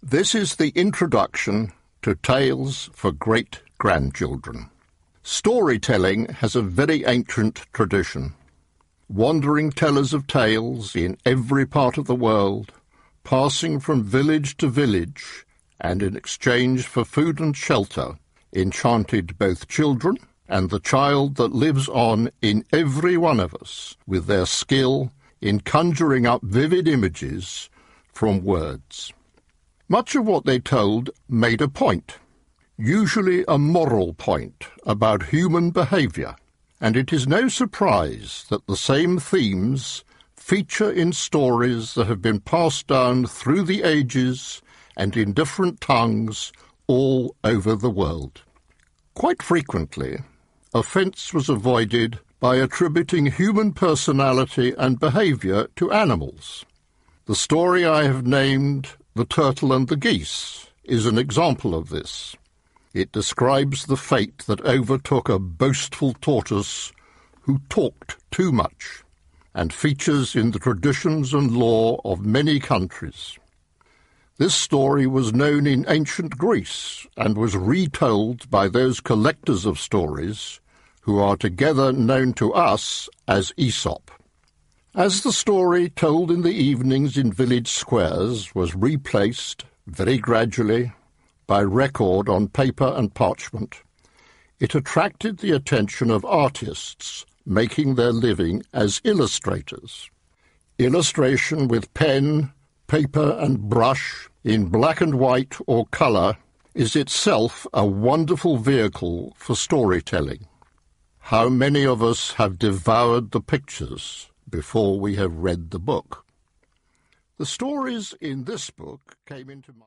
This is the introduction to Tales for Great-Grandchildren. Storytelling has a very ancient tradition. Wandering tellers of tales in every part of the world, passing from village to village, and in exchange for food and shelter, enchanted both children and the child that lives on in every one of us with their skill in conjuring up vivid images from words. Much of what they told made a point, usually a moral point about human behaviour, and it is no surprise that the same themes feature in stories that have been passed down through the ages and in different tongues all over the world. Quite frequently, offence was avoided by attributing human personality and behaviour to animals. The story I have named The Turtle and the Geese is an example of this. It describes the fate that overtook a boastful tortoise who talked too much, and features in the traditions and law of many countries. This story was known in ancient Greece and was retold by those collectors of stories who are together known to us as Aesop. As the story told in the evenings in village squares was replaced, very gradually, by record on paper and parchment, it attracted the attention of artists making their living as illustrators. Illustration with pen, paper and brush, in black and white or colour, is itself a wonderful vehicle for storytelling. How many of us have devoured the pictures before we have read the book? The stories in this book came into my